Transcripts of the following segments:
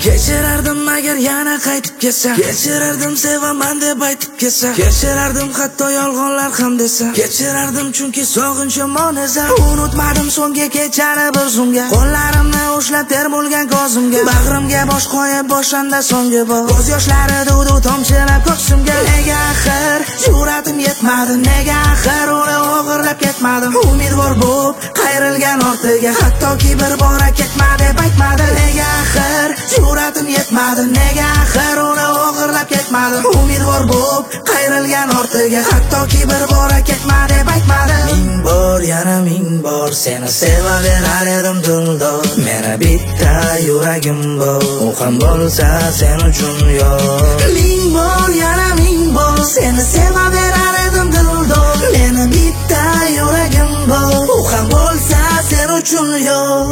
Kechirardim agar yana qaytib kelsa, kechirardim sevaman deb aytib kelsa, kechirardim hatto yolg'onlar ham desa, kechirardim chunki sog'inch yomon esa. Unutmadim so'nggi kechani bir zumga, qo'llarimni ushlab termulgan ko'zimga, bag'rimga bosh qo'yib boshanda so'nggi bor ko'z yoshlari duv tomchilab ko'ksimga. Nega axir jur'atim yetmadi, nega axir uni o'g'irlab ketmadim. Umidvor bo'lib qayrilgan ortiga, hattoki bir bora ketma deb aytmadi. Nega axir jur'atim yetmadi, nega axir uni o'g'irlab ketmadim. Umidvor bo'lib qayrilgan ortiga, hattoki bir bora ketma deb aytmadi. Ming bor yana ming bor seni sevaverar edim dildor. Meni bitta yuragim bor, u ham bo'lsa sen uchun yo'q. Ming bor yana ming bor seni sevaverar edim dildor. Meni bitta yuragim bor, u ham bo'lsa sen uchun yo'q.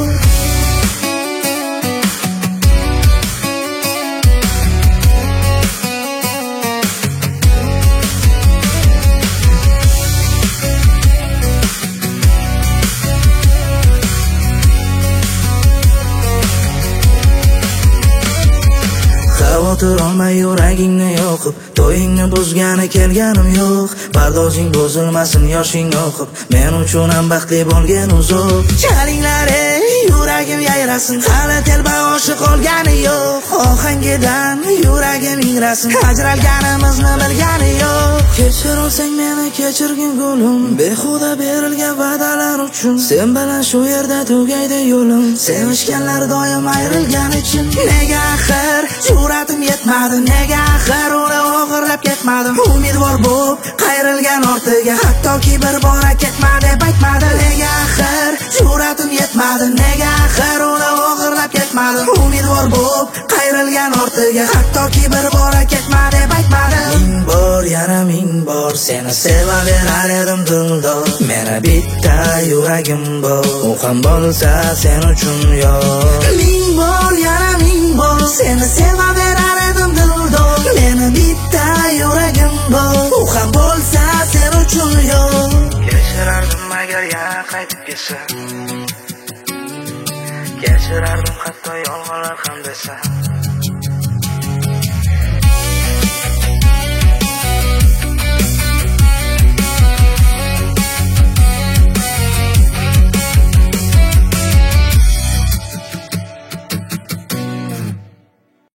Xavotir olma yuragingni yo'qib, to'yingni buzgani kelganim yo'q. Pardozing buzilmasin yoshing oqib, men uchun ham baxtli bo'lgan uzoq. Chalinglar yuragim yayrasin, hali telba oshiq olgani yo'q. Ohangidan yuragim ingrasin, ajralganimizni bilgani yo'q. Kechir olsang meni kechirgin gulim, behuda berilgan va'dalar uchun. Sen bilan shu yerda tugaydi yo'lim, sevishganlar doim ayrilgan uchun. Nega axir jur'atim yetmadi, nega axir uni o'g'irlab ketmadim. Umidvor bo'lib qayrilgan ortiga, hattoki bir bora ketma deb aytmadi. Nega axir jur'atim yetmadi, nega axir uni o'g'irlab ketmadim. Umidvor bo'lib qayrilgan ortiga, hattoki bir bora ketma deb aytmadi. Ming bor yana ming bor seni sevaverar edim dildor. Meni bitta yuragim bor, u ham bo'lsa sen uchun yo'q. Ming bor yana ming bor seni sevaverar edim dildor. Meni bitta yuragim bor, u ham bo'lsa sen uchun yo'q. Kechirardim agar yana qaytib kelsa, kechirardim hatto yolg'onlar ham desa.